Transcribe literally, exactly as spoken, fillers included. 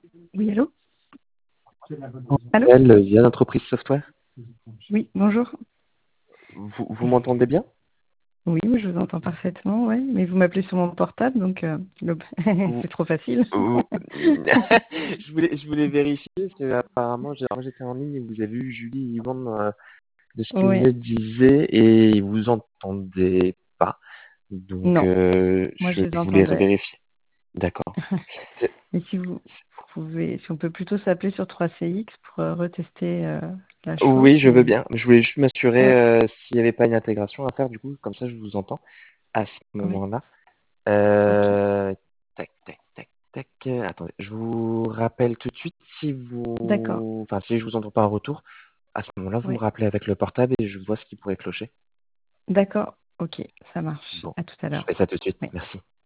Oui, allô? Allô? Elle, via l'entreprise software. Oui, bonjour. Vous, vous m'entendez bien? Oui, oui, je vous entends parfaitement, ouais. Mais vous m'appelez sur mon portable, donc euh, le- Ou- c'est trop facile. ou- je voulais, je voulais vérifier parce que apparemment j'ai- alors, j'étais en ligne et vous avez eu Julie et Yvan euh, de ce que vous Oui, me disiez et ils vous entendez pas. Donc non, euh, moi je je les voulais entendais. vérifier. D'accord. C'est- Mais si vous pouvez, si on peut plutôt s'appeler sur trois C X pour euh, retester euh, la chose, Oui, je veux c'est... bien. Je voulais juste m'assurer Ouais, euh, s'il n'y avait pas une intégration à faire du coup, comme ça je vous entends à ce oui, moment-là. ok. Euh, tac, tac, tac, tac. Euh, Attendez, je vous rappelle tout de suite si D'accord, vous, enfin, si je vous entends pas en retour. À ce moment-là, vous me oui, rappelez avec le portable et je vois ce qui pourrait clocher. d'accord, ok, ça marche. Bon, À tout à je l'heure. fais ça tout de suite. Oui. Merci.